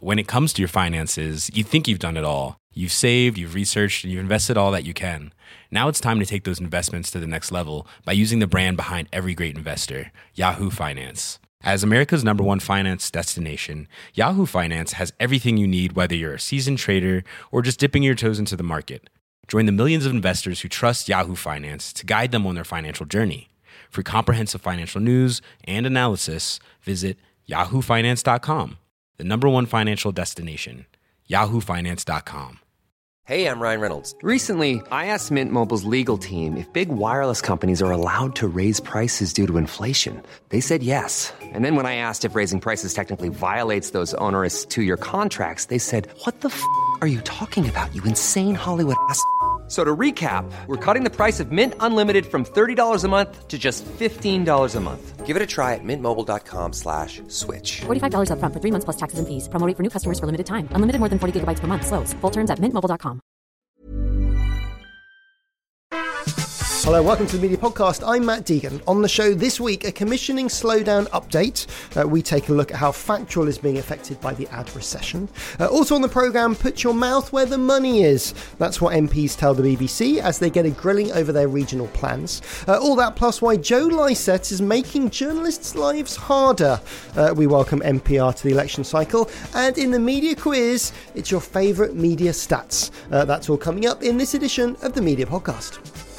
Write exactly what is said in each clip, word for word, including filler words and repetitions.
when it comes to your finances, you think you've done it all. You've saved, you've researched, and you've invested all that you can. Now it's time to take those investments to the next level by using the brand behind every great investor, Yahoo Finance. As America's number one finance destination, Yahoo Finance has everything you need, whether you're a seasoned trader or just dipping your toes into the market. Join the millions of investors who trust Yahoo Finance to guide them on their financial journey. For comprehensive financial news and analysis, visit yahoo finance dot com, the number one financial destination, yahoo finance dot com. Hey, I'm Ryan Reynolds. Recently, I asked Mint Mobile's legal team if big wireless companies are allowed to raise prices due to inflation. They said yes. And then when I asked if raising prices technically violates those onerous two-year contracts, they said, what the f*** are you talking about, you insane Hollywood ass f- So to recap, we're cutting the price of Mint Unlimited from thirty dollars a month to just fifteen dollars a month. Give it a try at mintmobile.com slash switch. forty-five dollars up front for three months plus taxes and fees. Promo rate for new customers for limited time. Unlimited more than forty gigabytes per month. Slows full terms at mint mobile dot com. Hello, welcome to the Media Podcast. I'm Matt Deegan. On the show this week, a commissioning slowdown update. Uh, we take a look at how Factual is being affected by the ad recession. Uh, also on the programme, put your mouth where the money is. That's what M Ps tell the B B C as they get a grilling over their regional plans. Uh, all that plus why Joe Lycett is making journalists' lives harder. Uh, we welcome N P R to the election cycle. And in the media quiz, it's your favourite media stats. Uh, that's all coming up in this edition of the Media Podcast.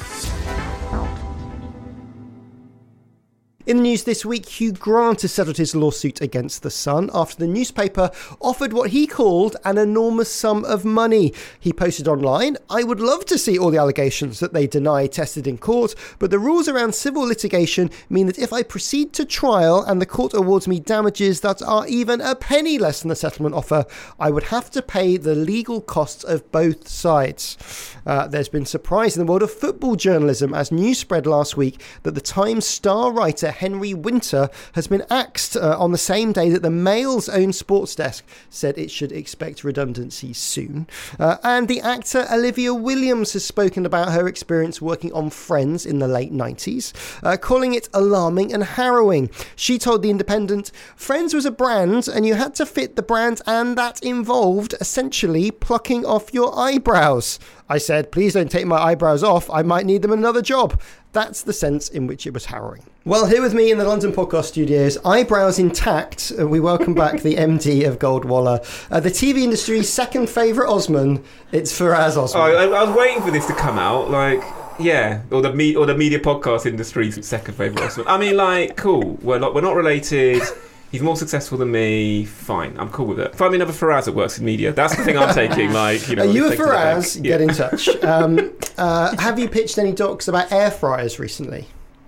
In the news this week, Hugh Grant has settled his lawsuit against The Sun after the newspaper offered what he called an enormous sum of money. He posted online, "I would love to see all the allegations that they deny tested in court, but the rules around civil litigation mean that if I proceed to trial and the court awards me damages that are even a penny less than the settlement offer, I would have to pay the legal costs of both sides." Uh, there's been surprise in the world of football journalism as news spread last week that the Times star writer Henry Winter has been axed uh, on the same day that the Mail's own sports desk said it should expect redundancy soon. Uh, and the actor Olivia Williams has spoken about her experience working on Friends in the late nineties, uh, calling it alarming and harrowing. She told The Independent, "Friends was a brand and you had to fit the brand, and that involved essentially plucking off your eyebrows. I said, please don't take my eyebrows off. I might need them in another job." That's the sense in which it was harrowing. Well, here with me in the London Podcast Studios, eyebrows intact, uh, we welcome back the M D of Goldwalla, uh, the T V industry's second favourite Osman. It's Faraz Osman. Oh, I, I was waiting for this to come out, like, yeah, or the me- or the media podcast industry's second favourite Osman. I mean, like, cool. We're not we're not related. He's more successful than me. Fine, I'm cool with it. Find me another Faraz that works in media. That's the thing I'm taking. Like, you know, are you a Faraz? Get yeah. in touch. Um, uh, have you pitched any docs about air fryers recently?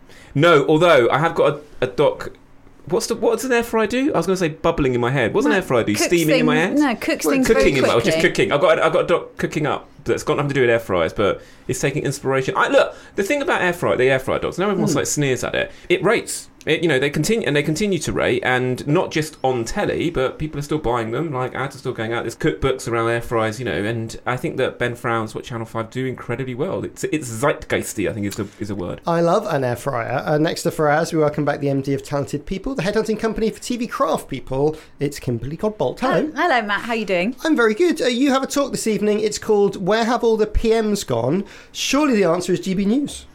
No, although I have got a, a doc. What's the what's an air fryer do? I was going to say bubbling in my head. What's no, an air fryer do? Steaming things, in my head? No, cooks well, things cooking very in my, quickly. just cooking. I've got I've got a doc cooking up that's got nothing to do with air fryers, but it's taking inspiration. I look, the thing about air fryer, the air fryer docs. Now everyone mm. like sneers at it. It rates. It, you know, they continue and they continue to rate, and not just on telly, but people are still buying them. Like, ads are still going out. There's cookbooks around air fryers, you know, and I think that Ben Frowns, what Channel Five do incredibly well. It's it's zeitgeisty, I think is the is a word. I love an air fryer. Uh, next to Faraz, we welcome back the M D of Talented People, the headhunting company for T V craft people. It's Kimberly Godbolt. Hello. Um, hello, Matt. How are you doing? I'm very good. Uh, you have a talk this evening. It's called "Where Have All the P Ms Gone?" Surely the answer is G B News.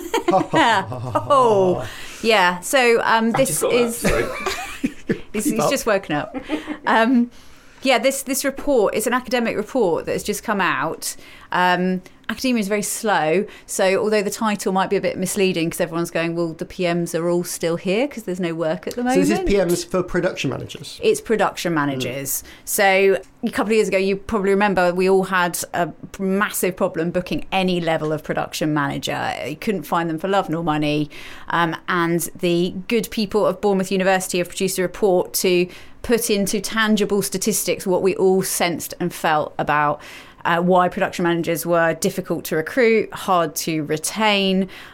oh, yeah. So um, this is. he's, he's just woken up. Um, yeah, this this report is an academic report that has just come out. Um, academia is very slow, so although the title might be a bit misleading because everyone's going, well, the P Ms are all still here because there's no work at the moment. So this is P Ms for production managers? It's production managers. Mm. So a couple of years ago, you probably remember, we all had a massive problem booking any level of production manager. You couldn't find them for love nor money. Um, and the good people of Bournemouth University have produced a report to put into tangible statistics what we all sensed and felt about Uh, why production managers were difficult to recruit, hard to retain,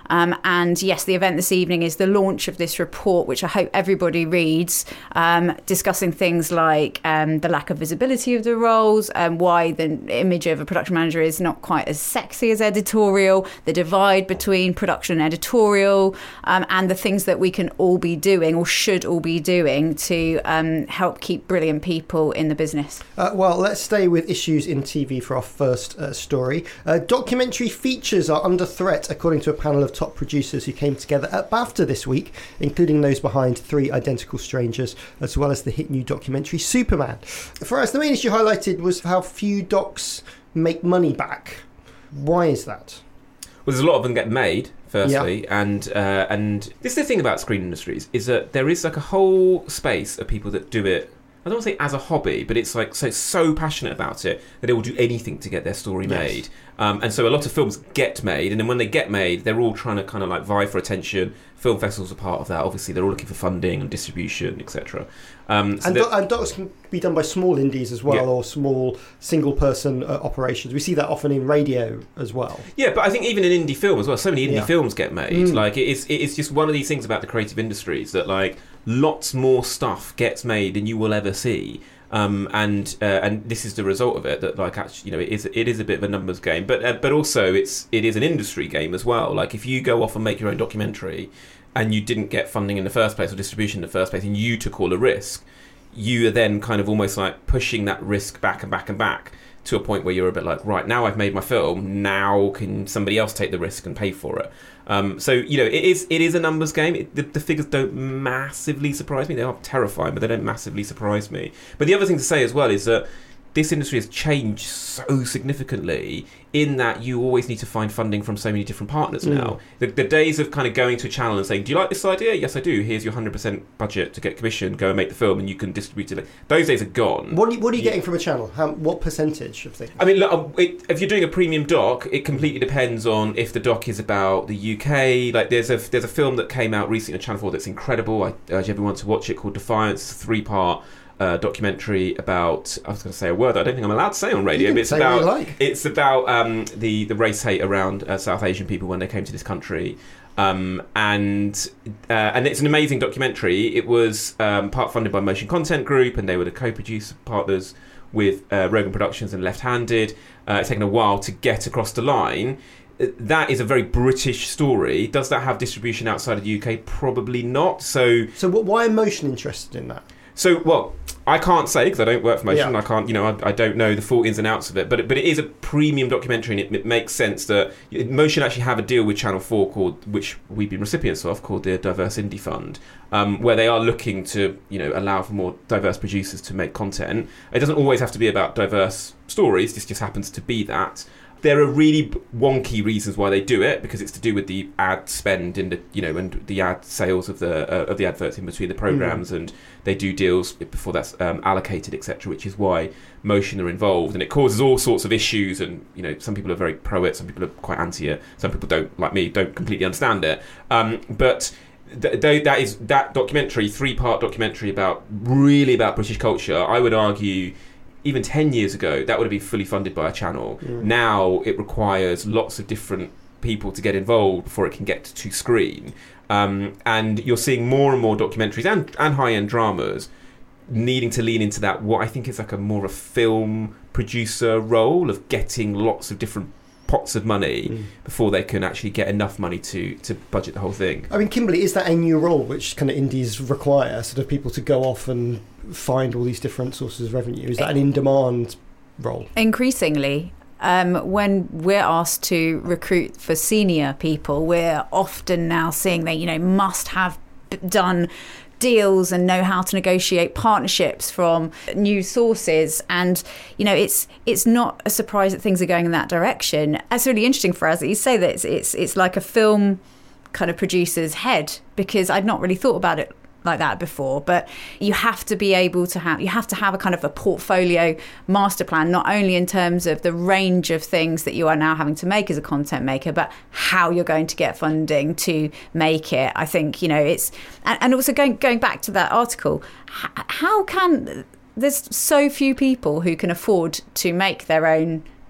Um, and yes, the event this evening is the launch of this report, which I hope everybody reads, um, discussing things like um, the lack of visibility of the roles, um, why the image of a production manager is not quite as sexy as editorial, the divide between production and editorial, um, and the things that we can all be doing or should all be doing to um, help keep brilliant people in the business. Uh, well, let's stay with issues in T V for our first uh, story. Uh, documentary features are under threat, according to a panel of top producers who came together at BAFTA this week, including those behind Three Identical Strangers, as well as the hit new documentary Superman. For us, the main issue highlighted was how few docs make money back. Why is that? Well, there's a lot of them get made, firstly, yeah. and uh, and this is the thing about screen industries, is that there is like a whole space of people that do it, I don't want to say as a hobby, but it's like so so passionate about it that they will do anything to get their story yes. made. Um, and so a lot of films get made, and then when they get made, they're all trying to kind of like vie for attention. Film festivals are part of that. Obviously, they're all looking for funding and distribution, et cetera. Um, so and, do- and docs can be done by small indies as well, yeah. or small single-person uh, operations. We see that often in radio as well. Yeah, but I think even in indie film as well, so many indie yeah. films get made. Mm. Like it is, it is just one of these things about the creative industries that like lots more stuff gets made than you will ever see. Um, and uh, and this is the result of it. That like actually, you know, it is it is a bit of a numbers game, but uh, but also it's it is an industry game as well. Like if you go off and make your own documentary, and you didn't get funding in the first place or distribution in the first place, and you took all the risk, you are then kind of almost like pushing that risk back and back and back to a point where you're a bit like, right, now I've made my film, now can somebody else take the risk and pay for it? Um, so, you know, it is it is a numbers game. It, the, the figures don't massively surprise me. They are terrifying, but they don't massively surprise me. But the other thing to say as well is that this industry has changed so significantly in that you always need to find funding from so many different partners mm. now. The, the days of kind of going to a channel and saying, do you like this idea? Yes, I do. Here's your one hundred percent budget to get commissioned. Go and make the film and you can distribute it. Those days are gone. What are you, what are you getting from a channel? How, what percentage of things? I mean, look, it, if you're doing a premium doc, it completely depends on if the doc is about the U K. Like there's a there's a film that came out recently on Channel four that's incredible. I urge everyone to watch it, called Defiance. It's a three-part Uh, documentary about, I was going to say a word that I don't think I'm allowed to say on radio, but it's about like. it's about um, the the race hate around uh, South Asian people when they came to this country, um, and uh, and it's an amazing documentary. It was um, part funded by Motion Content Group, and they were the co-producer partners with uh, Rogan Productions and Left Handed. Uh, it's taken a while to get across the line. That is a very British story. Does that have distribution outside of the U K? Probably not. So, so what, why are Motion interested in that? So, well, I can't say because I don't work for Motion. Yeah. I can't, you know, I, I don't know the full ins and outs of it. But but it is a premium documentary, and it, it makes sense that Motion actually have a deal with Channel four called, which we've been recipients of, called the Diverse Indie Fund, um, where they are looking to, you know, allow for more diverse producers to make content. It doesn't always have to be about diverse stories. This just happens to be that. There are really wonky reasons why they do it, because it's to do with the ad spend in the, you know, and the ad sales of the uh, of the adverts in between the programs, mm. and they do deals before that's um, allocated, et cetera. Which is why Motion are involved, and it causes all sorts of issues. And you know, some people are very pro it, some people are quite anti it, some people don't, like me, don't completely understand it. Um, but th- th- that is that documentary, three part documentary about really about British culture. I would argue, even ten years ago, that would have been fully funded by a channel. Mm. Now it requires lots of different people to get involved before it can get to screen. Um, and you're seeing more and more documentaries and, and high-end dramas needing to lean into that, what I think is like a more a film producer role of getting lots of different pots of money mm. before they can actually get enough money to to budget the whole thing. I mean, Kimberly, is that a new role which kind of indies require, sort of people to go off and find all these different sources of revenue? Is that an in-demand role? Increasingly. Um, when we're asked to recruit for senior people, we're often now seeing they, you know, must have done deals and know how to negotiate partnerships from news sources. And, you know, it's it's not a surprise that things are going in that direction. It's really interesting for us that you say that it's it's, it's like a film kind of producer's head, because I'd not really thought about it like that before. But you have to be able to have you have to have a kind of a portfolio master plan, not only in terms of the range of things that you are now having to make as a content maker, but how you're going to get funding to make it. I think, you know, it's and, and also going going back to that article, how can there's so few people who can afford to make their own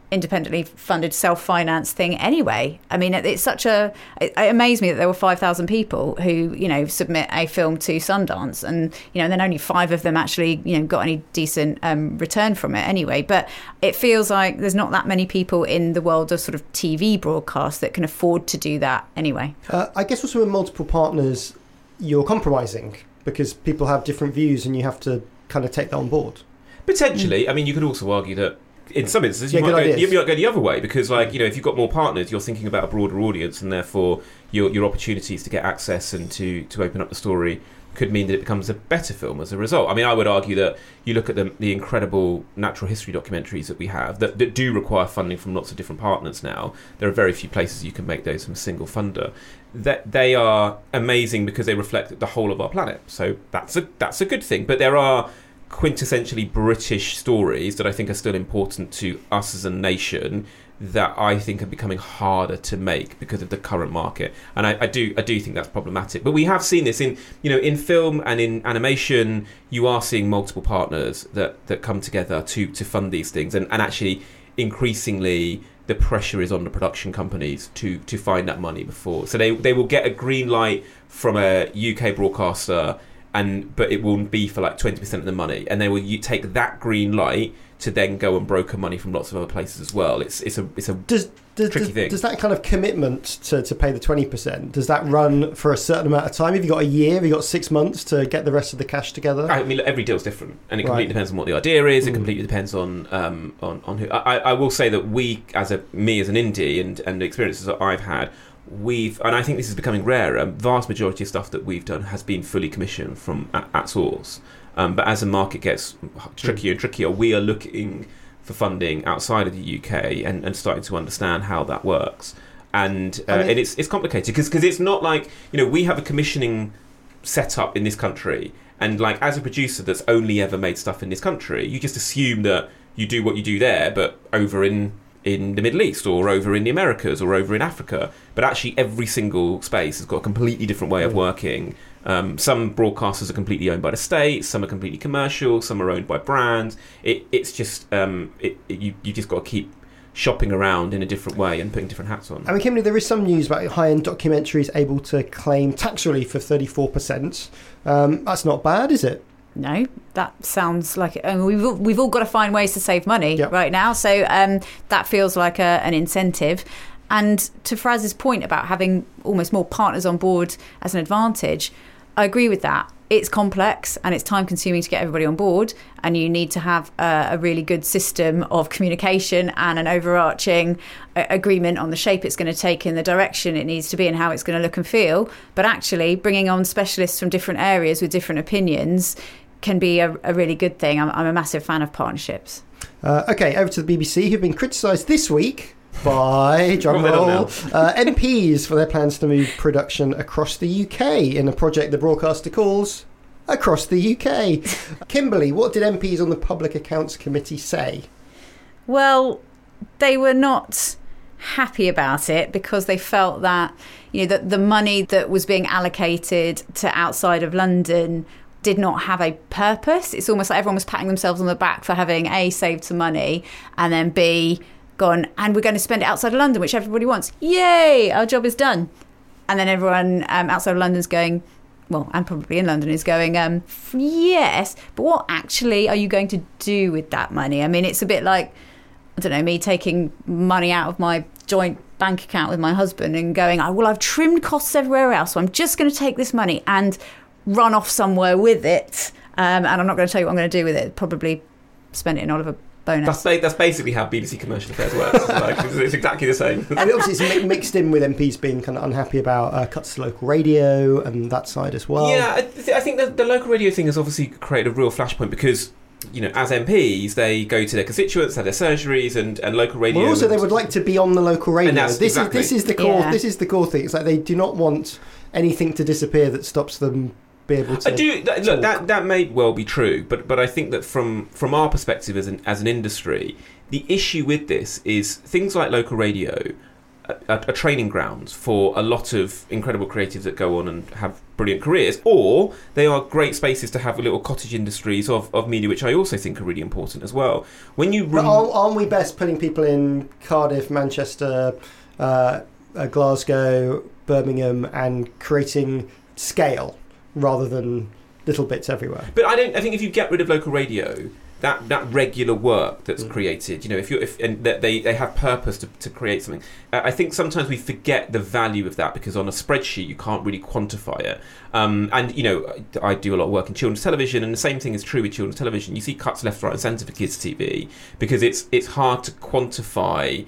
independently funded self-finance thing anyway. I mean, it's such a it, it amazed me that there were five thousand people who, you know, submit a film to Sundance, and, you know, then only five of them actually, you know, got any decent um, return from it anyway. But it feels like there's not that many people in the world of sort of T V broadcast that can afford to do that anyway. Uh, I guess also with multiple partners, you're compromising because people have different views and you have to kind of take that on board. Potentially. Mm. I mean, you could also argue that in some instances, you, yeah, might go, ideas. you might go the other way because, like, you know, if you've got more partners, you're thinking about a broader audience, and therefore your your opportunities to get access and to, to open up the story could mean that it becomes a better film as a result. I mean, I would argue that you look at the, the incredible natural history documentaries that we have that, that do require funding from lots of different partners now. There are very few places you can make those from a single funder. That they are amazing because they reflect the whole of our planet. So that's a that's a good thing. But there are quintessentially British stories that I think are still important to us as a nation that I think are becoming harder to make because of the current market, and I, I do I do think that's problematic. But we have seen this in you know in film and in animation. You are seeing multiple partners that, that come together to to fund these things, and, and actually increasingly the pressure is on the production companies to to find that money before. So they they will get a green light from a U K broadcaster, and but it will be for like twenty percent of the money, and they will you take that green light to then go and broker money from lots of other places as well. It's it's a it's a does, does, tricky does, thing. Does that kind of commitment to, to pay the twenty percent, does that run for a certain amount of time? Have you got a year? Have you got six months to get the rest of the cash together? I mean, every deal's different, and it Right. completely depends on what the idea is. It Mm. completely depends on um, on on who. I, I will say that we, as a me as an indie, and and the experiences that I've had, we've, and I think this is becoming rarer. Vast majority of stuff that we've done has been fully commissioned from at, at source. Um, but as the market gets trickier and trickier, we are looking for funding outside of the U K and, and starting to understand how that works. And uh, I mean, and it's it's complicated because it's not like, you know, we have a commissioning setup in this country, and like as a producer that's only ever made stuff in this country, you just assume that you do what you do there, but over in in the Middle East or over in the Americas or over in Africa. But actually every single space has got a completely different way of working. Um, some broadcasters are completely owned by the state, some are completely commercial, some are owned by brands. It, it's just um, it, it, you you just got to keep shopping around in a different way and putting different hats on. I mean, Kimberly, there is some news about high-end documentaries able to claim tax relief of thirty-four percent. Um, that's not bad, is it? No, that sounds like it. I mean, we've all, we've all got to find ways to save money Yep. right now, so um, that feels like a, an incentive. And to Fraz's point about having almost more partners on board as an advantage, I agree with that. It's complex and it's time consuming to get everybody on board, and you need to have a, a really good system of communication and an overarching uh, agreement on the shape it's going to take in the direction it needs to be and how it's going to look and feel. But actually bringing on specialists from different areas with different opinions can be a, a really good thing. I'm, I'm a massive fan of partnerships. Uh, okay, over to the B B C, who've been criticised this week by drum What have they done roll, uh, M Ps for their plans to move production across the U K in a project the broadcaster calls Across the U K. Kimberly, what did M Ps on the Public Accounts Committee say? Well, they were not happy about it because they felt that, you know, that the money that was being allocated to outside of London did not have a purpose. It's almost like everyone was patting themselves on the back for having A, saved some money, and then B, gone, and we're going to spend it outside of London, which everybody wants. Yay, our job is done. And then everyone um, outside of London's going, well, and probably in London is going, um, yes, but what actually are you going to do with that money? I mean, it's a bit like, I don't know, me taking money out of my joint bank account with my husband and going, oh, well, I've trimmed costs everywhere else, so I'm just going to take this money and run off somewhere with it. Um, and I'm not going to tell you what I'm going to do with it. Probably spend it in Oliver Bonus. That's, ba- that's basically how B B C Commercial Affairs works. It's, like, it's, it's exactly the same. I mean, obviously, it's mi- mixed in with M Ps being kind of unhappy about uh, cuts to local radio and that side as well. Yeah, I, th- I think the, the local radio thing has obviously created a real flashpoint because, you know, as M Ps, they go to their constituents, have their surgeries, and, and local radio. Well, also, and, they would like to be on the local radio. And that's This exactly- is this is the core. Yeah. This is the core thing. It's like they do not want anything to disappear that stops them be able to. I do th- look talk. that that may well be true, but but I think that from from our perspective as an as an industry, the issue with this is things like local radio a, a training ground for a lot of incredible creatives that go on and have brilliant careers, or they are great spaces to have little cottage industries of, of media, which I also think are really important as well. When you But rem- aren't, aren't we best putting people in Cardiff, Manchester, uh, uh, Glasgow, Birmingham, and creating scale rather than little bits everywhere? But I don't. I think if you get rid of local radio, that, that regular work that's mm. created, you know, if you if and that they, they have purpose to, to create something. Uh, I think sometimes we forget the value of that because on a spreadsheet you can't really quantify it. Um, and you know, I do a lot of work in children's television, and the same thing is true with children's television. You see cuts left, right, and centre for kids' T V because it's it's hard to quantify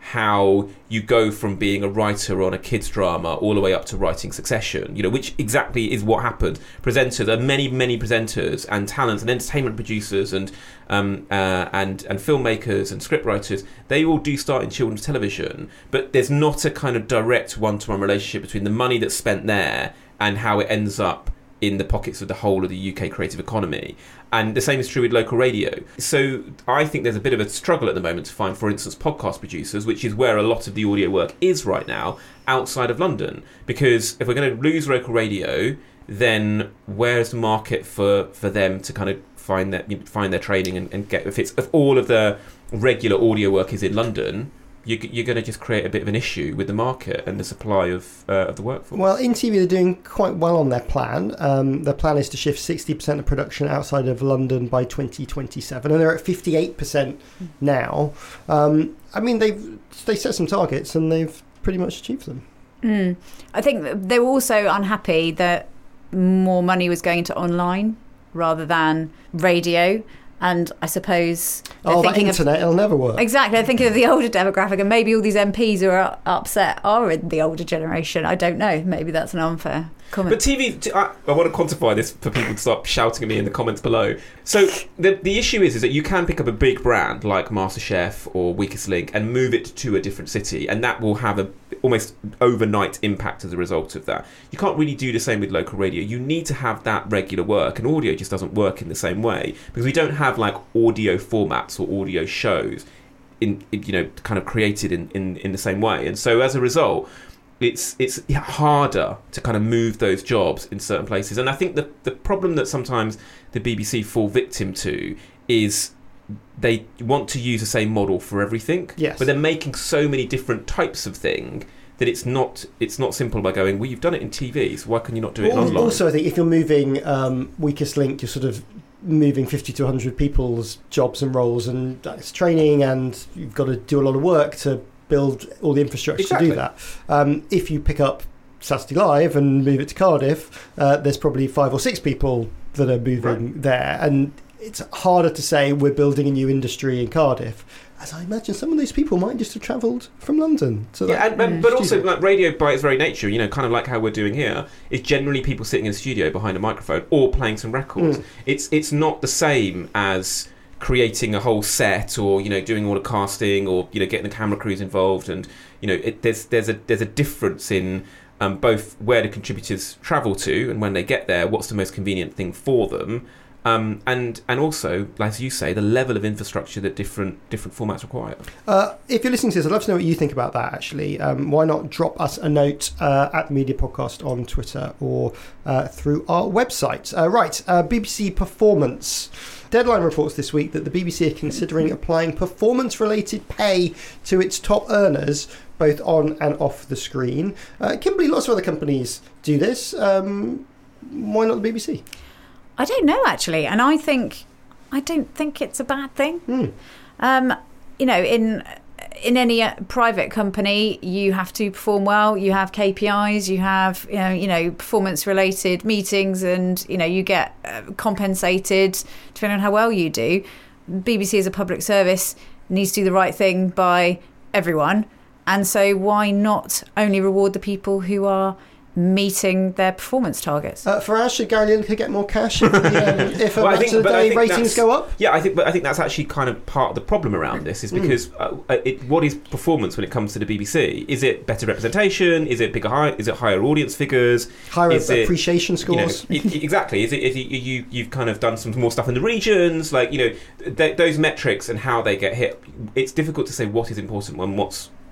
how you go from being a writer on a kids drama all the way up to writing Succession, you know, which exactly is what happened. Presenters, there are many, many presenters and talents and entertainment producers and um, uh, and and filmmakers and scriptwriters. They all do start in children's television, but there's not a kind of direct one-to-one relationship between the money that's spent there and how it ends up in the pockets of the whole of the U K creative economy. And the same is true with local radio. So I think there's a bit of a struggle at the moment to find, for instance, podcast producers, which is where a lot of the audio work is right now, outside of London. Because if we're going to lose local radio, then where's the market for, for them to kind of find their, find their training and, and get... If, it's, if all of the regular audio work is in London, you, you're going to just create a bit of an issue with the market and the supply of uh, of the workforce. Well, in T V they're doing quite well on their plan. Um, their plan is to shift sixty percent of production outside of London by twenty twenty-seven, and they're at fifty-eight percent now. Um, I mean, they've they set some targets and they've pretty much achieved them. Mm. I think they were also unhappy that more money was going to online rather than radio. And I suppose they're oh, that thinking internet, of, it'll never work. Exactly, they're thinking of the older demographic, and maybe all these M Ps who are upset are in the older generation. I don't know. Maybe that's an unfair comment. But T V, I, I want to quantify this for people to stop shouting at me in the comments below. So the the issue is, is that you can pick up a big brand like MasterChef or Weakest Link and move it to a different city, and that will have a almost overnight impact as a result of that. You can't really do the same with local radio. You need to have that regular work, and audio just doesn't work in the same way because we don't have like audio formats or audio shows in, in you know kind of created in, in, in the same way. And so as a result, it's it's harder to kind of move those jobs in certain places. And I think the the problem that sometimes the B B C fall victim to is they want to use the same model for everything. Yes. But they're making so many different types of thing that it's not it's not simple by going, well, you've done it in T V, so why can you not do it also, online? Also, I think if you're moving um, Weakest Link, you're sort of moving fifty to one hundred people's jobs and roles, and that's training, and you've got to do a lot of work to build all the infrastructure exactly. to do that. Um, if you pick up Saturday Live and move it to Cardiff, uh, there's probably five or six people that are moving right. there, and it's harder to say we're building a new industry in Cardiff, as I imagine some of those people might just have travelled from London. To yeah, that, and, and, but studio. also like radio by its very nature, you know, kind of like how we're doing here, is generally people sitting in a studio behind a microphone or playing some records. Mm. It's it's not the same as creating a whole set or you know doing all the casting or you know getting the camera crews involved, and you know it, there's there's a there's a difference in um, both where the contributors travel to and when they get there, what's the most convenient thing for them. Um, and and also, as you say, the level of infrastructure that different different formats require. Uh, if you're listening to this, I'd love to know what you think about that, actually. Um, why not drop us a note uh, at the Media Podcast on Twitter or uh, through our website. Uh, right, uh, B B C Performance. Deadline reports this week that the B B C are considering applying performance-related pay to its top earners, both on and off the screen. Uh, Kimberly, lots of other companies do this. Um, why not the B B C? I don't know, actually, and I think I don't think it's a bad thing. Mm. Um, you know, in in any uh, private company, you have to perform well. You have K P Is. You have you know, you know performance-related meetings, and you know you get uh, compensated depending on how well you do. B B C as a public service needs to do the right thing by everyone, and so why not only reward the people who are meeting their performance targets? Uh, for us, should Gary Lineker get more cash if, um, if well, a match of the day ratings go up? Yeah, I think, but I think that's actually kind of part of the problem around this is because mm. uh, it, what is performance when it comes to the B B C? Is it better representation? Is it bigger? High, is it higher audience figures? Higher is appreciation it, scores? You know, it, exactly. Is it? Is it you? You've kind of done some more stuff in the regions, like you know th- those metrics and how they get hit. It's difficult to say what is important and what's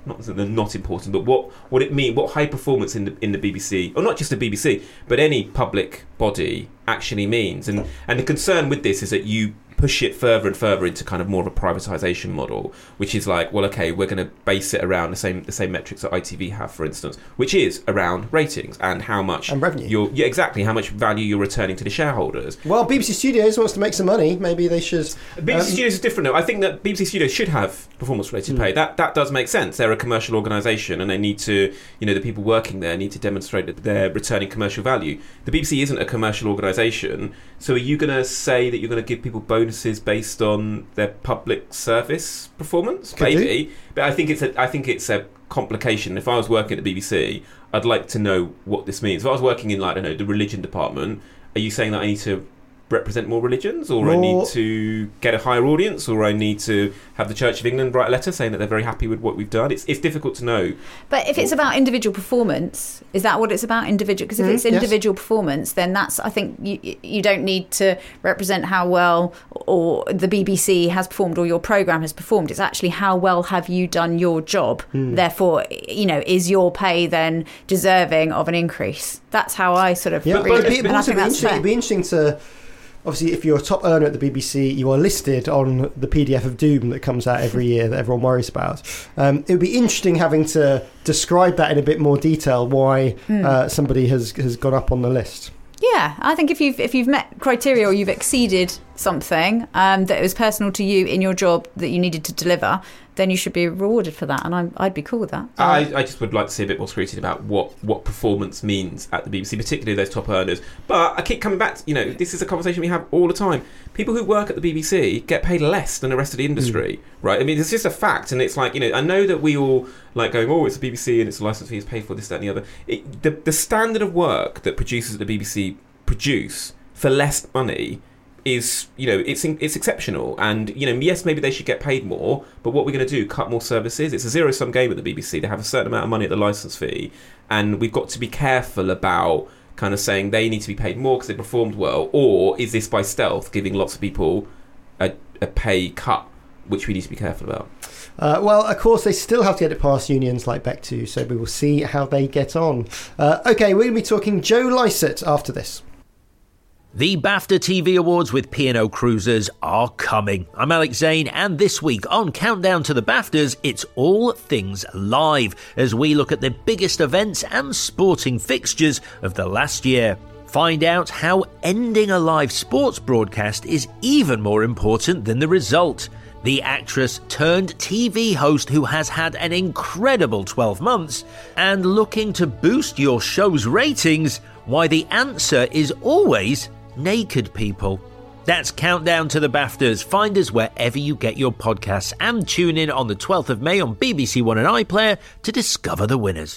not that they're not important, but what what it mean, what high performance in the in the B B C, or not just the B B C, but any public body actually means. And and the concern with this is that you push it further and further into kind of more of a privatization model, which is like, well, okay, we're going to base it around the same the same metrics that I T V have, for instance, which is around ratings and how much and revenue. You're, yeah, exactly, how much value you're returning to the shareholders. Well, B B C Studios wants to make some money. Maybe they should. B B C um, Studios is different though. I think that B B C Studios should have performance-related mm. pay. That that does make sense. They're a commercial organisation, and they need to, you know, the people working there need to demonstrate that they're returning commercial value. The B B C isn't a commercial organisation, so are you going to say that you're going to give people bonuses based on their public service performance? Could Maybe, do. But I think it's a I think it's a complication. If I was working at the B B C, I'd like to know what this means. If I was working in, like, I don't know, the religion department, are you saying that I need to represent more religions, or more... I need to get a higher audience, or I need to have the Church of England write a letter saying that they're very happy with what we've done? It's it's difficult to know. But if it's about individual performance, is that what it's about? Individual? Because if mm, it's individual yes. performance, then that's, I think you you don't need to represent how well or the B B C has performed or your programme has performed. It's actually how well have you done your job. Mm. Therefore, you know, is your pay then deserving of an increase? That's how I sort of yeah. read But, it. but, but also, it'd be, it'd be interesting to. Obviously, if you're a top earner at the B B C, you are listed on the P D F of doom that comes out every year that everyone worries about. Um, it would be interesting having to describe that in a bit more detail, why mm. uh, somebody has, has gone up on the list. Yeah, I think if you've if you've met criteria or you've exceeded something um, that was personal to you in your job that you needed to deliver, then you should be rewarded for that, and I'm, I'd be cool with that. I, I just would like to see a bit more scrutiny about what, what performance means at the B B C, particularly those top earners. But I keep coming back to, you know, this is a conversation we have all the time. People who work at the B B C get paid less than the rest of the industry, mm. right? I mean, it's just a fact, and it's like, you know, I know that we all like going, oh, it's the B B C and it's a license fee is paid for, this, that, and the other. It, the, the standard of work that producers at the B B C produce for less money is, you know, it's it's exceptional, and, you know, yes, maybe they should get paid more, but what we're going to do, cut more services? It's a zero-sum game at the B B C. They have a certain amount of money at the licence fee, and we've got to be careful about kind of saying they need to be paid more because they performed well, or is this by stealth giving lots of people a, a pay cut, which we need to be careful about. Uh, well, of course, they still have to get it past unions like Beck too, so we will see how they get on. Uh, okay, we're going to be talking Joe Lycett after this. The BAFTA T V Awards with P and O Cruisers are coming. I'm Alex Zane, and this week on Countdown to the BAFTAs, it's all things live, as we look at the biggest events and sporting fixtures of the last year. Find out how ending a live sports broadcast is even more important than the result. The actress turned T V host who has had an incredible twelve months, and looking to boost your show's ratings, why the answer is always naked people. That's Countdown to the BAFTAs. Find us wherever you get your podcasts, and tune in on the twelfth of May on B B C One and iPlayer to discover the winners.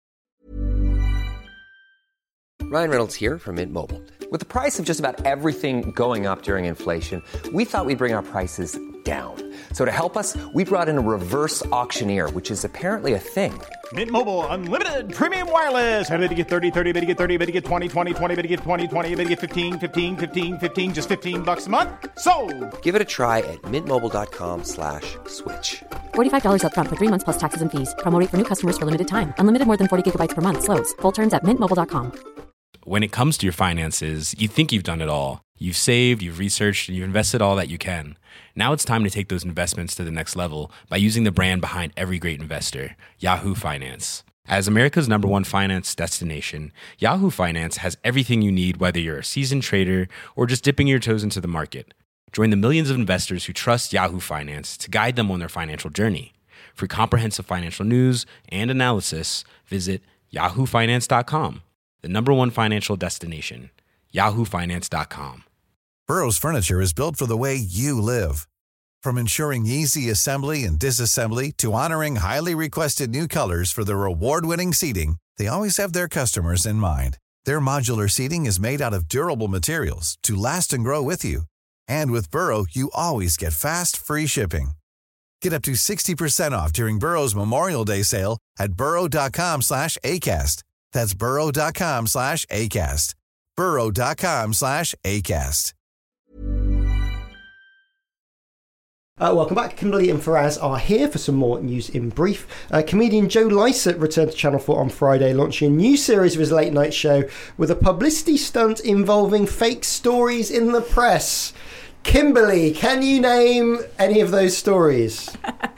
Ryan Reynolds here from Mint Mobile. With the price of just about everything going up during inflation, we thought we'd bring our prices down. So to help us, we brought in a reverse auctioneer, which is apparently a thing. Mint Mobile Unlimited Premium Wireless. How to get thirty, thirty, how to get thirty, how to get twenty, twenty, twenty, how to get twenty, twenty, how to get fifteen, fifteen, fifteen, fifteen, just fifteen bucks a month? Sold! Give it a try at mintmobile.com slash switch. forty-five dollars up front for three months plus taxes and fees. Promo rate for new customers for limited time. Unlimited more than forty gigabytes per month. Slows full terms at mint mobile dot com. When it comes to your finances, you think you've done it all. You've saved, you've researched, and you've invested all that you can. Now it's time to take those investments to the next level by using the brand behind every great investor, Yahoo Finance. As America's number one finance destination, Yahoo Finance has everything you need, whether you're a seasoned trader or just dipping your toes into the market. Join the millions of investors who trust Yahoo Finance to guide them on their financial journey. For comprehensive financial news and analysis, visit yahoo finance dot com. The number one financial destination, yahoo finance dot com. Burrow's furniture is built for the way you live. From ensuring easy assembly and disassembly to honoring highly requested new colors for their award-winning seating, they always have their customers in mind. Their modular seating is made out of durable materials to last and grow with you. And with Burrow, you always get fast, free shipping. Get up to sixty percent off during Burrow's Memorial Day sale at burrow.com slash ACAST. That's burrow.com slash ACAST. burrow.com slash ACAST. Uh, welcome back. Kimberly and Faraz are here for some more news in brief. Uh, comedian Joe Lycett returned to Channel four on Friday, launching a new series of his late night show with a publicity stunt involving fake stories in the press. Kimberly, can you name any of those stories?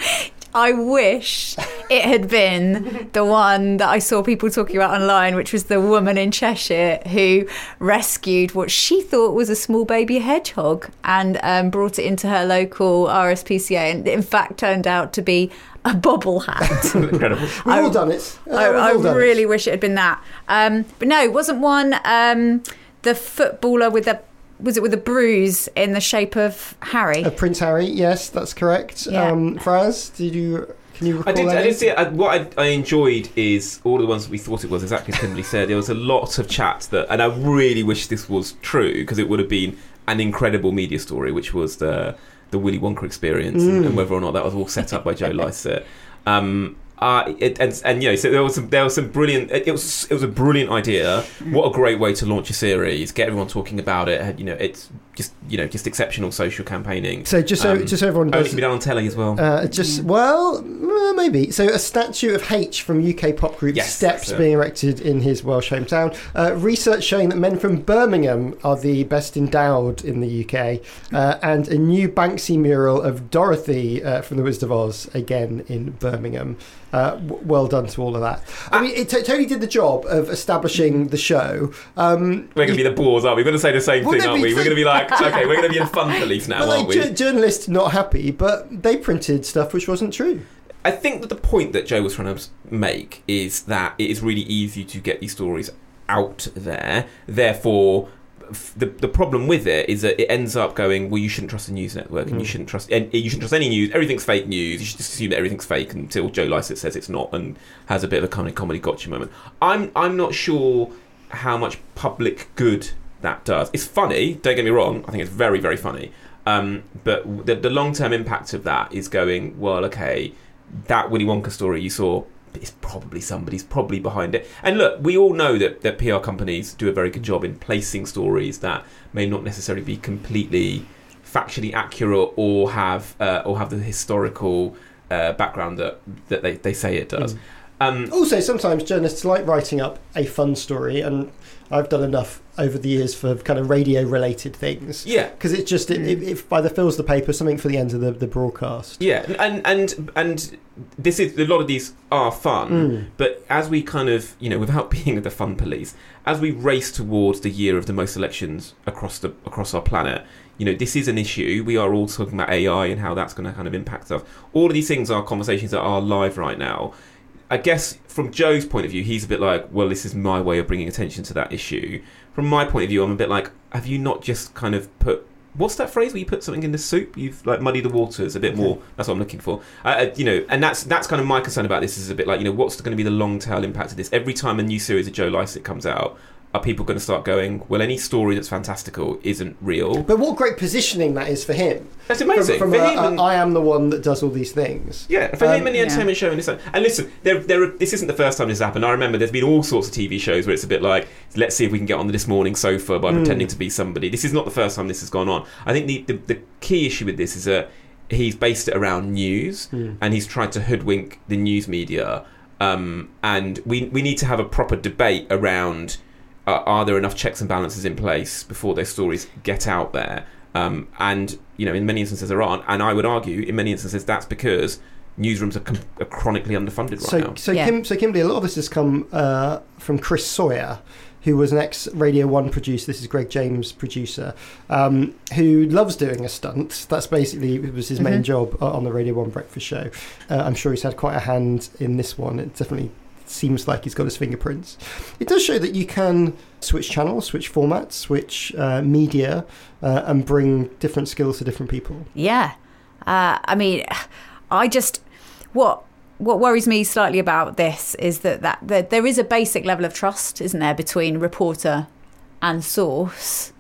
I wish it had been the one that I saw people talking about online, which was the woman in Cheshire who rescued what she thought was a small baby hedgehog and um, brought it into her local R S P C A, and in fact turned out to be a bobble hat. Incredible. We've all done it. Uh, I, I all done really it. wish it had been that. Um, but no, it wasn't one. Um, the footballer with the Was it with a bruise in the shape of Harry? Uh, Prince Harry, yes, that's correct. Yeah. Um, Faraz, did you, can you recall I did, any? I did see it. I, what I, I enjoyed is all of the ones that we thought it was, exactly as Kimberly said. There was a lot of chat that, and I really wish this was true, because it would have been an incredible media story, which was the the Willy Wonka experience, mm. and, and whether or not that was all set up by Joe Lycett. Um, Uh, it, and, and you know, so there was some, there was some brilliant. It, it was it was a brilliant idea. What a great way to launch a series, get everyone talking about it. You know, it's just you know just exceptional social campaigning. So just so um, just so everyone oh, it does, can be done on telly as well. Uh, just well, uh, maybe. So a statue of H from U K pop group Yes, Steps so. being erected in his Welsh hometown. Uh, research showing that men from Birmingham are the best endowed in the U K, uh, and a new Banksy mural of Dorothy uh, from The Wizard of Oz again in Birmingham. Uh, w- well done to all of that. I mean, it t- totally did the job of establishing the show. Um, we're going to be the bores, aren't we? We're going to say the same Well, thing, no, aren't we? we- We're going to be like, okay, we're going to be the fun police now, but aren't like, we? ju- journalists not happy, but they printed stuff which wasn't true. I think that the point that Joe was trying to make is that it is really easy to get these stories out there. Therefore, f- the the problem with it is that it ends up going, well, you shouldn't trust the news network, and Mm. you shouldn't trust and you shouldn't trust any news. Everything's fake news. You should just assume that everything's fake until Joe Lycett says it's not, and has a bit of a kind of comedy gotcha moment. I'm I'm not sure how much public good that does. It's funny. Don't get me wrong. I think it's very very funny. Um, but the, the long term impact of that is going, well, okay, that Willy Wonka story you saw is probably somebody's probably behind it. And look, we all know that, that P R companies do a very good job in placing stories that may not necessarily be completely factually accurate or have uh, or have the historical uh, background that that they, they say it does. Mm. Um, Also, sometimes journalists like writing up a fun story, and I've done enough over the years for kind of radio-related things. Yeah. Because it's just, it, it, it either fills the paper, something for the end of the, the broadcast. Yeah, and and and this is a lot of these are fun, Mm. but as we kind of you know, without being the fun police, as we race towards the year of the most elections across the across our planet, you know, this is an issue. We are all talking about A I and how that's going to kind of impact stuff. All of these things are conversations that are live right now. I guess from Joe's point of view, he's a bit like, well, this is my way of bringing attention to that issue. From my point of view, I'm a bit like, have you not just kind of put, what's that phrase where you put something in the soup? You've like muddied the waters a bit more. That's what I'm looking for. Uh, you know, and that's that's kind of my concern about this is a bit like, you know, what's going to be the long tail impact of this? Every time a new series of Joe Lycett comes out, are people going to start going, well, any story that's fantastical isn't real? But what great positioning that is for him. That's amazing. From, For from a, him a, and- I am the one that does all these things. Yeah, for Um, him and the yeah. entertainment show and this. And listen, there, there. Are, this isn't the first time this has happened. I remember there's been all sorts of T V shows where it's a bit like, let's see if we can get on the This Morning sofa by Mm. pretending to be somebody. This is not the first time this has gone on. I think the the, the key issue with this is that he's based it around news, Mm. and he's tried to hoodwink the news media. Um, and we we need to have a proper debate around. Uh, are there enough checks and balances in place before their stories get out there? Um, and, you know, in many instances there aren't. And I would argue, in many instances, that's because newsrooms are, com- are chronically underfunded right So, now. so, Yeah. Kim, so Kimberly, a lot of this has come uh, from Chris Sawyer, who was an ex-Radio one producer. This is Greg James' producer, um, who loves doing a stunt. That's basically, it was his main Mm-hmm. job uh, on the Radio one Breakfast show. Uh, I'm sure he's had quite a hand in this one. It definitely seems like he's got his fingerprints. It does show that you can switch channels, switch formats, switch uh, media, uh, and bring different skills to different people. Yeah. Uh, I mean, I just, what what worries me slightly about this is that, that, that there is a basic level of trust, isn't there, between reporter and source.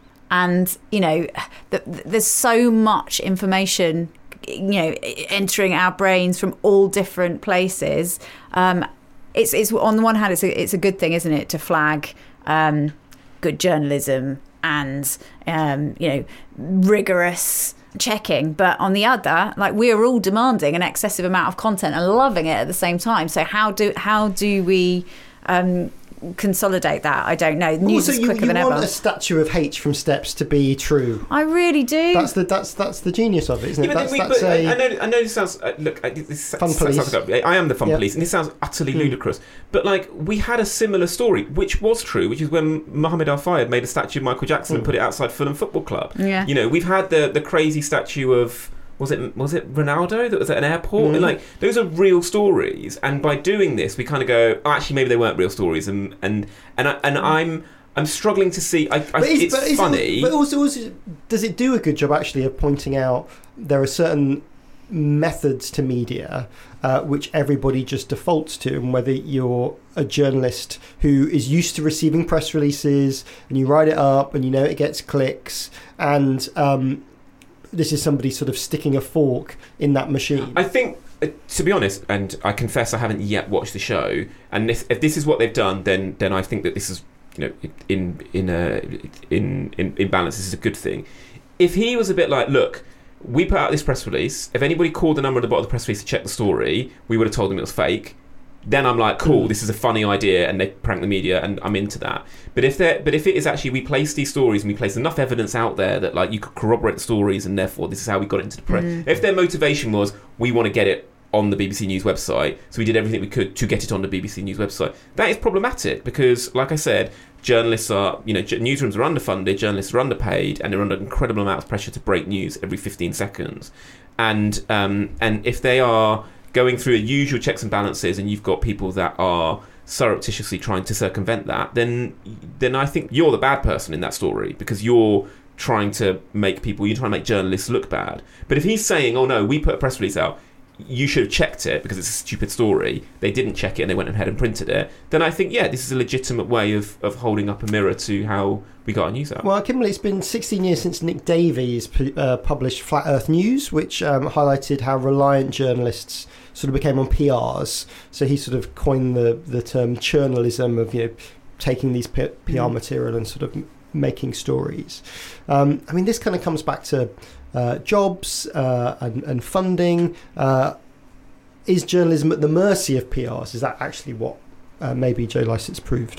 And, you know, th- th- there's so much information, you know, entering our brains from all different places. Um, it's, it's on the one hand, it's a, it's a good thing, isn't it, to flag um, good journalism and, um, you know, rigorous checking, but on the other, like we're all demanding an excessive amount of content and loving it at the same time. So how do how do we um, consolidate that? I don't know. News also, is you, quicker you than want ever. a statue of H from Steps to be true. I really do. That's the that's that's the genius of it, isn't it? Yeah, but that's we, that's but a, I know, I know this sounds uh, look. I, this Fun sounds, police. sounds like, I am the fun Yeah. police, and this sounds utterly Mm. ludicrous. But like, we had a similar story, which was true, which is when Mohammed Al Fayed made a statue of Michael Jackson Mm. and put it outside Fulham Football Club. Yeah. You know, we've had the the crazy statue of. Was it was it Ronaldo that was at an airport? Mm. And like those are real stories, and by doing this, we kind of go, oh, actually, maybe they weren't real stories, and and and, I, and I'm I'm struggling to see. I, I But is- it's but is funny. It, but also, also, does it do a good job actually of pointing out there are certain methods to media uh, which everybody just defaults to, and whether you're a journalist who is used to receiving press releases and you write it up and you know it gets clicks, and um, this is somebody sort of sticking a fork in that machine. I think, uh, to be honest, and I confess I haven't yet watched the show, and this, if this is what they've done, then then I think that this is, you know, in in a in, in in balance, this is a good thing. If he was a bit like, look, we put out this press release, if anybody called the number at the bottom of the press release to check the story, we would have told them it was fake. Then I'm like, cool, this is a funny idea, and they prank the media, and I'm into that. But if they but if it is actually we place these stories and we place enough evidence out there that like you could corroborate the stories, and therefore this is how we got it into the press. Mm. If their motivation was we want to get it on the B B C News website, so we did everything we could to get it on the B B C News website, that is problematic because, like I said, journalists are, you know, newsrooms are underfunded, journalists are underpaid, and they're under incredible amounts of pressure to break news every fifteen seconds. And um, and if they are going through the usual checks and balances, and you've got people that are surreptitiously trying to circumvent that, then then I think you're the bad person in that story because you're trying to make people, you're trying to make journalists look bad. But if he's saying, oh no, we put a press release out, you should have checked it because it's a stupid story, they didn't check it and they went ahead and printed it, then I think, yeah, this is a legitimate way of, of holding up a mirror to how we got our news out. Well, Kimberly, it's been sixteen years since Nick Davies pu- uh, published Flat Earth News, which um, highlighted how reliant journalists sort of became on P Rs. So he sort of coined the, the term churnalism of, you know, taking these P- PR material and sort of m- making stories. Um, I mean, this kind of comes back to uh, jobs uh, and, and funding. Uh, is journalism at the mercy of P Rs? Is that actually what uh, maybe Joe Licence proved?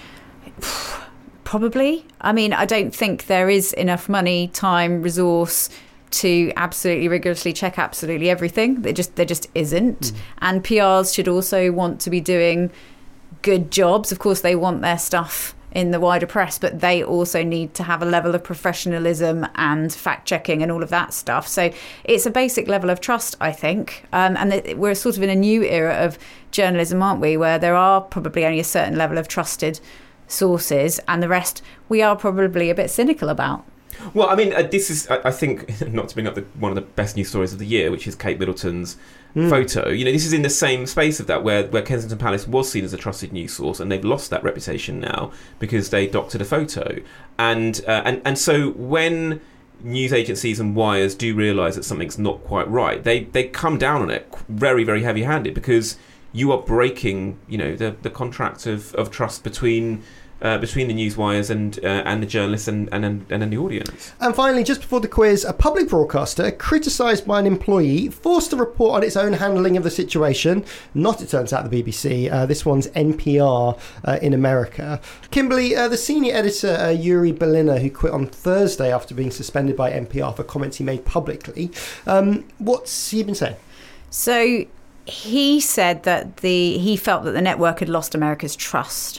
Probably. I mean, I don't think there is enough money, time, resource to absolutely rigorously check absolutely everything. There just there just isn't. Mm. And P Rs should also want to be doing good jobs. Of course, they want their stuff in the wider press, but they also need to have a level of professionalism and fact checking and all of that stuff. So it's a basic level of trust, I think. Um, and th- we're sort of in a new era of journalism, aren't we, where there are probably only a certain level of trusted sources, and the rest we are probably a bit cynical about. Well, I mean, uh, this is, I, I think, not to bring up the, one of the best news stories of the year, which is Kate Middleton's mm. photo. You know, this is in the same space of that, where, where Kensington Palace was seen as a trusted news source, and they've lost that reputation now because they doctored a photo. And uh, and and so when news agencies and wires do realise that something's not quite right, they they come down on it very, very heavy-handed because you are breaking, you know, the the contract of, of trust between. Uh, between the news wires and uh, and the journalists and, and and and the audience. And finally, just before the quiz, a public broadcaster criticised by an employee forced to report on its own handling of the situation. Not, it turns out, the B B C. Uh, this one's N P R uh, in America. Kimberly, uh, the senior editor uh, Yuri Belina, who quit on Thursday after being suspended by N P R for comments he made publicly. Um, what's he been saying? So he said that the he felt that the network had lost America's trust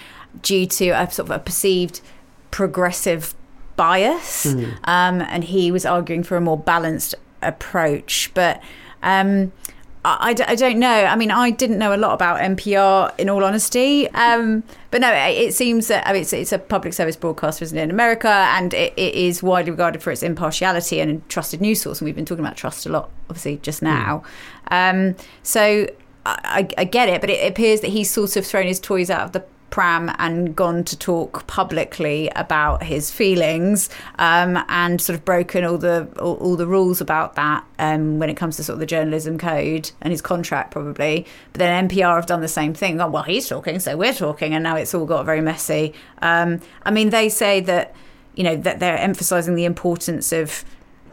due to a sort of a perceived progressive bias, mm. um, and he was arguing for a more balanced approach. But um, I, I don't know. I mean, I didn't know a lot about N P R, in all honesty. Um, but no, it, it seems that I mean, it's, it's a public service broadcaster, isn't it, in America, and it, it is widely regarded for its impartiality and a trusted news source. And we've been talking about trust a lot, obviously, just now. Mm. Um, so I, I get it, but it appears that he's sort of thrown his toys out of the pram and gone to talk publicly about his feelings, um, and sort of broken all the all, all the rules about that um, when it comes to sort of the journalism code and his contract, probably. But then N P R have done the same thing. Oh, well, he's talking, so we're talking, and now it's all got very messy. Um, I mean, they say that, you know, that they're emphasising the importance of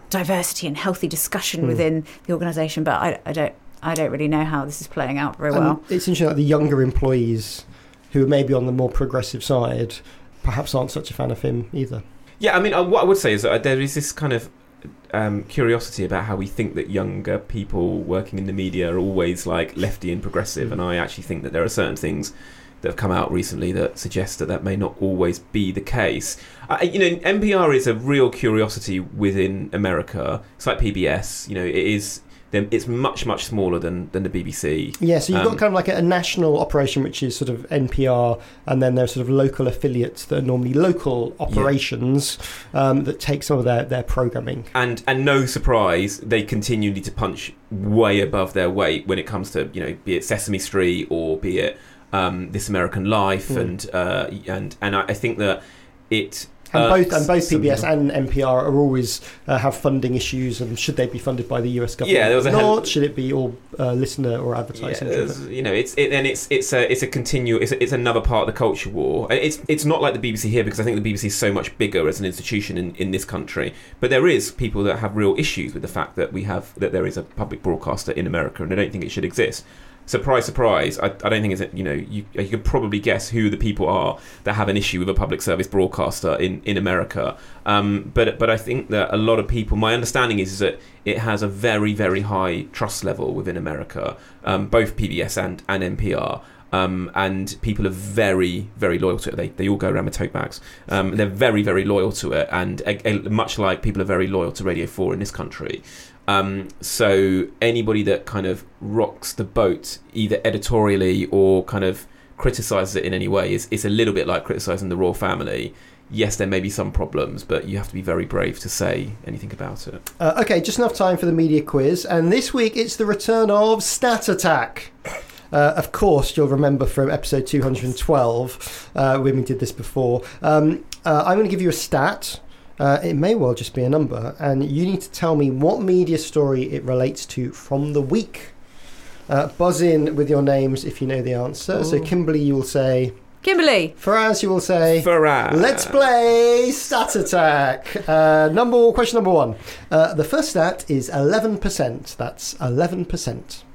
diversity and healthy discussion Mm. within the organisation. But I, I don't I don't really know how this is playing out very And well. it's interesting that the younger employees who are maybe on the more progressive side perhaps aren't such a fan of him either. Yeah, I mean, uh, what I would say is that there is this kind of um, curiosity about how we think that younger people working in the media are always like lefty and progressive, and I actually think that there are certain things that have come out recently that suggest that that may not always be the case. Uh, you know, N P R is a real curiosity within America. It's like P B S. You know, it is. It's much, much smaller than, than the B B C. Yeah, so you've Um, got kind of like a, a national operation, which is sort of N P R, and then there are sort of local affiliates that are normally local operations um, that take some of their, their programming. And and no surprise, they continually to punch way above their weight when it comes to, you know, be it Sesame Street or be it um, This American Life, Mm. and uh, and and I I think that it. And both irks and both some P B S people. and N P R are always uh, have funding issues, and should they be funded by the U S government? Yeah, there was a or hell- not? Should it be all uh, listener or Yeah, advertising? there's- you know, it's it, and it's it's a it's a continue it's, a, it's another part of the culture war. And It's it's not like the B B C here, because I think the B B C is so much bigger as an institution in, in this country. But there is people that have real issues with the fact that we have that there is a public broadcaster in America, and they don't think it should exist. Surprise, surprise! I, I don't think it's, you know, you you could probably guess who the people are that have an issue with a public service broadcaster in in America. Um, but but I think that a lot of people, my understanding is, is that it has a very very high trust level within America, um, both P B S and and N P R. Um, and people are very, very loyal to it. They they all go around with tote bags. Um, they're very, very loyal to it, and uh, uh, much like people are very loyal to Radio four in this country. Um, so anybody that kind of rocks the boat, either editorially or kind of criticises it in any way, is is a little bit like criticising the royal family. Yes, there may be some problems, but you have to be very brave to say anything about it. Uh, okay, just enough time for the media quiz, and this week it's the return of Stat Attack. Uh, of course, you'll remember from episode two hundred twelve uh, when we did this before. Um, uh, I'm going to give you a stat. Uh, it may well just be a number, and you need to tell me what media story it relates to from the week. Uh, buzz in with your names if you know the answer. Ooh. So, Kimberly, you will say... Kimberly. Faraz, you will say... Faraz. Let's play Stat Attack. Uh, number question number one. Uh, the first stat is eleven percent. That's eleven percent.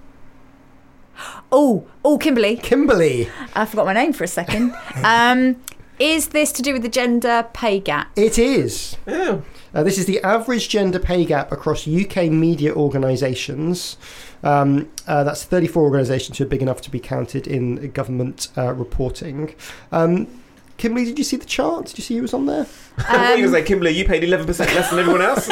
Oh, oh, Kimberly. Kimberly. I forgot my name for a second. Um, is this to do with the gender pay gap? It is. Oh. Uh, this is the average gender pay gap across U K media organisations. Um, uh, that's thirty-four organisations who are big enough to be counted in government uh, reporting. Um, Kimberly, did you see the chart? Did you see who was on there? Um, I think it was like, Kimberly, you paid eleven percent less than everyone else.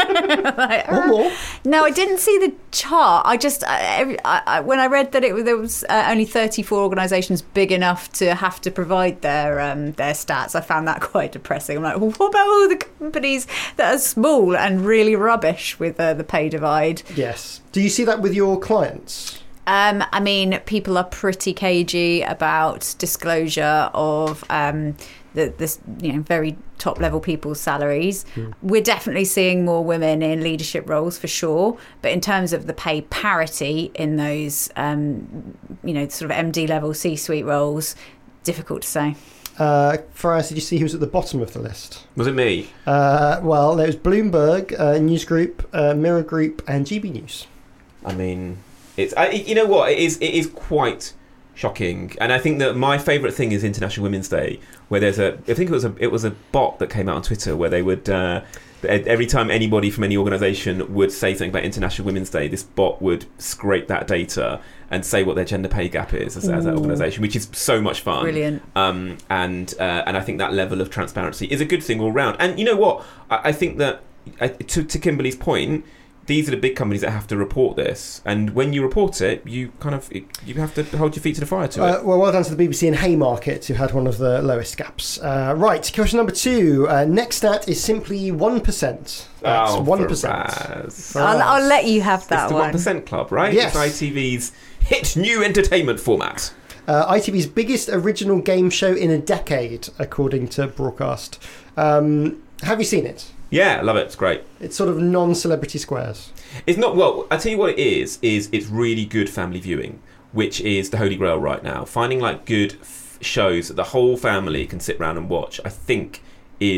Like, Or more? No, I didn't see the chart. I just uh, every, I, I, when I read that it was, there was uh, only thirty-four organisations big enough to have to provide their um, their stats, I found that quite depressing. I'm like, well, what about all the companies that are small and really rubbish with uh, the pay divide? Yes. Do you see that with your clients? Um, I mean, people are pretty cagey about disclosure of um, the this you know very top level people's salaries. Mm. We're definitely seeing more women in leadership roles for sure, but in terms of the pay parity in those um, you know sort of M D level C-suite roles, difficult to say. Uh, Faraz, did you see who was at the bottom of the list? Was it me? Uh, well, there was Bloomberg, uh, News Group, uh, Mirror Group, and G B News. I mean, it's I, you know what it is. It is quite shocking, and I think that my favourite thing is International Women's Day, where there's a. I think it was a. It was a bot that came out on Twitter where they would. Uh, every time anybody from any organisation would say something about International Women's Day, this bot would scrape that data and say what their gender pay gap is as, as that organisation, which is so much fun. Brilliant. Um, and uh, and I think that level of transparency is a good thing all round. And you know what? I, I think that I, to to Kimberly's point, these are the big companies that have to report this, and when you report it, you kind of you have to hold your feet to the fire to Uh, it. well, well done to the B B C and Haymarket, who had one of the lowest gaps. Uh, right, question number two. Uh, next stat is simply one percent. That's Oh, one percent. Faraz. I'll, I'll let you have that It's the one. one percent club, right? Yes. It's I T V's hit new entertainment format. Uh, I T V's biggest original game show in a decade, according to Broadcast. Um, have you seen it? Yeah, love it. It's great. It's sort of non-celebrity squares. It's not, well, I tell you what it is, is it's really good family viewing, which is the holy grail right now. Finding like good f- shows that the whole family can sit around and watch, I think is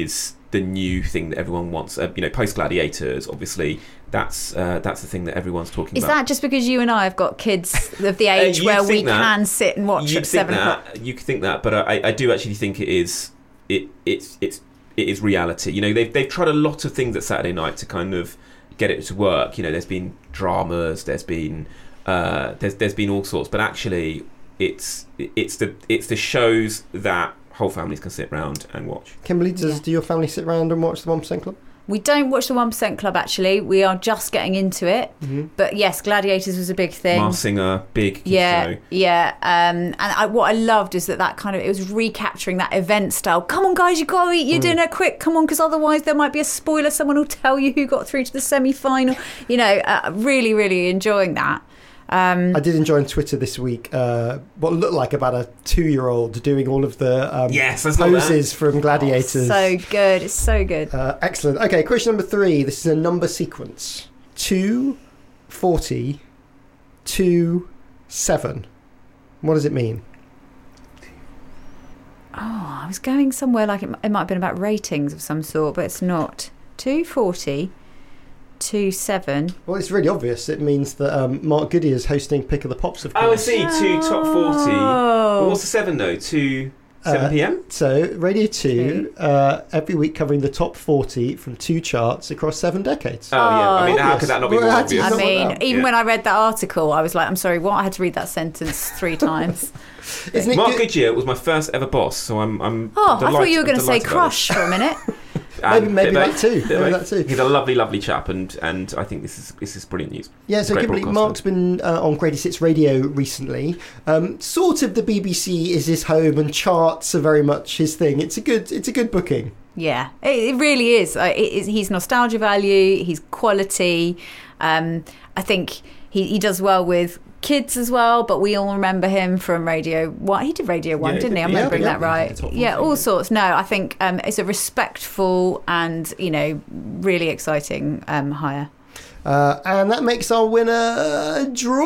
the new thing that everyone wants. Uh, you know, post Gladiators, obviously, that's uh, that's the thing that everyone's talking Is about. Is that just because you and I have got kids of the age uh, where we that, can sit and watch at seven that, o'clock? You could think that, but I, I do actually think it is it it's it's it is reality. You know, they've they've tried a lot of things at Saturday night to kind of get it to work. You know, there's been dramas, there's been uh, there's there's been all sorts, but actually, it's it's the it's the shows that whole families can sit round and watch. Kimberly, does Yeah. do your family sit round and watch the one percent Club? We don't watch the one percent Club, actually. We are just getting into it. Mm-hmm. But yes, Gladiators was a big thing. Mars Singer, big kids Yeah, show. yeah. Um, and I, what I loved is that that kind of, it was recapturing that event style. Come on, guys, you got to eat your dinner quick. Come on, because otherwise there might be a spoiler. Someone will tell you who got through to the semi-final. You know, uh, really, really enjoying that. Um, I did enjoy on Twitter this week uh, what looked like about a two-year-old doing all of the um, Yes, I saw that. poses from Gladiators. so good. It's so good. Uh, excellent. Okay, question number three. This is a number sequence. two, forty, two, seven. What does it mean? Oh, I was going somewhere like it, it might have been about ratings of some sort, but it's not. two forty, two seven. Well, it's really obvious. It means that um, Mark Goody is hosting Pick of the Pops, of Oh, I course. see. Two top forty. Oh. Well, what's the seven though? Two seven Uh, p.m. So, Radio two, uh, every week covering the top forty from two charts across seven decades. Oh, yeah. I mean, how obvious. could that not be Well, more how do obvious? you I not mean, want that? even Yeah. when I read that article, I was like, I'm sorry, what? I had to read that sentence three times. Isn't it Mark good? Goodyear was my first ever boss, so I'm. I'm Oh, I thought delighted- you were going to I'm say delighted about crush for a minute. it. Maybe- And maybe bit of that too. bit of Maybe both. that too. He's a lovely, lovely chap, and and I think this is this is brilliant news. Yeah, so Great Kimberly, broadcaster. Mark's been uh, on Grady Six Radio recently. Um, sort of the B B C is his home, and charts are very much his thing. It's a good, it's a good booking. Yeah, it, it really is. Uh, it, it, he's nostalgia value, he's quality. Um, I think he, he does well with kids as well, but we all remember him from Radio One. He did Radio One, Yeah, didn't he? I'm yeah, remembering yeah. that right. Top Yeah, forty, all yeah. sorts. No, I think um, it's a respectful and, you know, really exciting um, hire. Uh, and that makes our winner a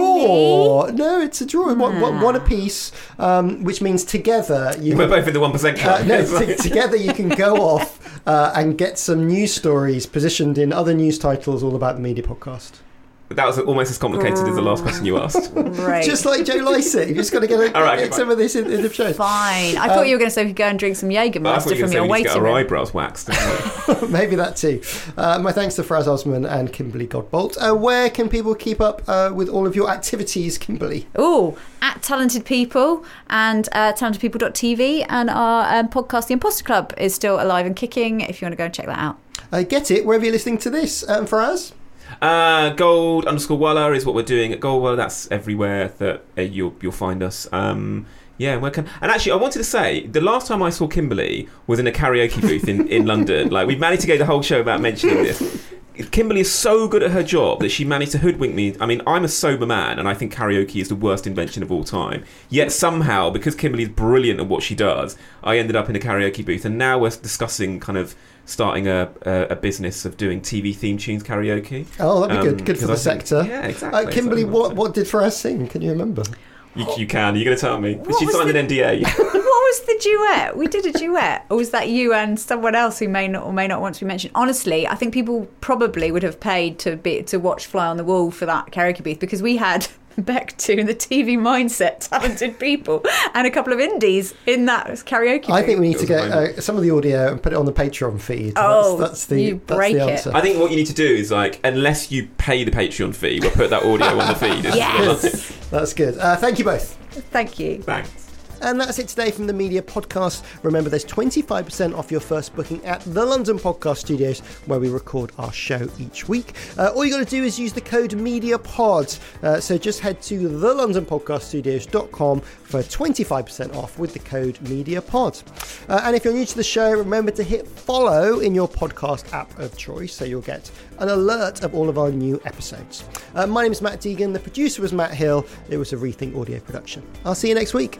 draw. No, it's a draw. One, one, one apiece, um, which means together you We're can, both in the one percent uh, club. no, t- together you can go off uh, and get some news stories positioned in other news titles all about the media podcast. That was almost as complicated as the last question you asked. Right. Just like Joe Lycett, you just got to get, a, All right, get fine. some of this in, in the show. Fine. I thought you were going to say we could go and drink some But I Jägermeister thought you were from going to say your we need to get waiting our room. eyebrows waxed. Maybe that too. Uh, my thanks to Faraz Osman and Kimberly Godbolt. Uh, where can people keep up uh, with all of your activities, Kimberly? Oh, at Talented People and uh, talented people dot t v, and our um, podcast, The Imposter Club, is still alive and kicking if you want to go and check that out. Uh, get it wherever you're listening to this. Um, Faraz? Uh, gold underscore Walla is what we're doing at Gold Walla. That's everywhere that uh, you'll you'll find us. Um, yeah, where can and actually I wanted to say the last time I saw Kimberly was in a karaoke booth in, in London. Like we've managed to go the whole show without mentioning this. Kimberly is so good at her job that she managed to hoodwink me. I mean, I'm a sober man, and I think karaoke is the worst invention of all time. Yet somehow, because Kimberly is brilliant at what she does, I ended up in a karaoke booth, and now we're discussing kind of starting a a, a business of doing T V theme tunes karaoke. Oh, that'd be Um, good. Good for the 'cause I think- sector. yeah, exactly. Uh, Kimberly, So- what, what did Faraz sing? Can you remember? You, you can. You're going to tell me. What She was signed the- an N D A. What was the duet? We did a duet. Or was that you and someone else who may not or may not want to be mentioned? Honestly, I think people probably would have paid to be to watch Fly on the Wall for that karaoke booth, because we had Beck two and the T V Mindset Talented People and a couple of indies in that karaoke booth. I think we need It to was get amazing. uh, some of the audio and put it on the Patreon feed. Oh, that's, that's the, you that's break the it. answer. I think what you need to do is, like, unless you pay the Patreon fee, we'll put that audio on the feed. Yes. That's good. Uh, thank you both. Thank you. Thanks. And that's it today from the Media Podcast. Remember, there's twenty-five percent off your first booking at the London Podcast Studios, where we record our show each week. Uh, all you got to do is use the code MEDIAPOD. Uh, so just head to the london podcast studios dot com for twenty-five percent off with the code MEDIAPOD. Uh, and if you're new to the show, remember to hit follow in your podcast app of choice, so you'll get an alert of all of our new episodes. Uh, my name is Matt Deegan. The producer was Matt Hill. It was a Rethink Audio production. I'll see you next week.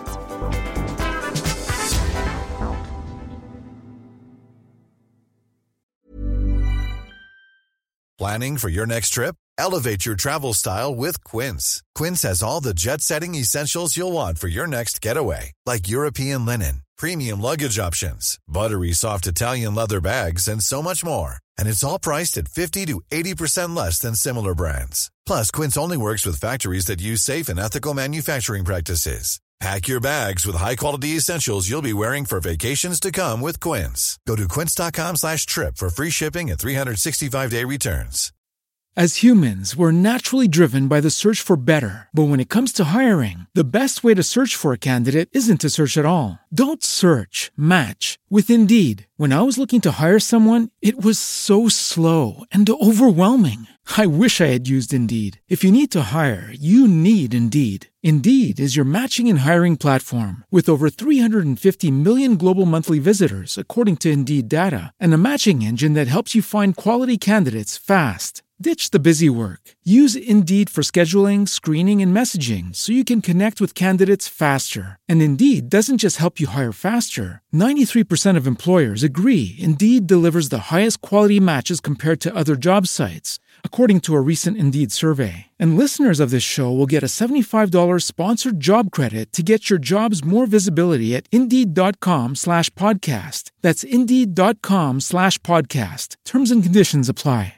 Planning for your next trip? Elevate your travel style with Quince. Quince has all the jet-setting essentials you'll want for your next getaway, like European linen, premium luggage options, buttery soft Italian leather bags, and so much more. And it's all priced at fifty to eighty percent less than similar brands. Plus, Quince only works with factories that use safe and ethical manufacturing practices. Pack your bags with high-quality essentials you'll be wearing for vacations to come with Quince. Go to quince.com slash trip for free shipping and three sixty-five day returns. As humans, we're naturally driven by the search for better. But when it comes to hiring, the best way to search for a candidate isn't to search at all. Don't search, match with Indeed. When I was looking to hire someone, it was so slow and overwhelming. I wish I had used Indeed. If you need to hire, you need Indeed. Indeed is your matching and hiring platform with over three hundred fifty million global monthly visitors, according to Indeed data, and a matching engine that helps you find quality candidates fast. Ditch the busy work. Use Indeed for scheduling, screening, and messaging so you can connect with candidates faster. And Indeed doesn't just help you hire faster. ninety-three percent of employers agree Indeed delivers the highest quality matches compared to other job sites, according to a recent Indeed survey. And listeners of this show will get a seventy-five dollars sponsored job credit to get your jobs more visibility at Indeed.com slash podcast. That's Indeed.com slash podcast. Terms and conditions apply.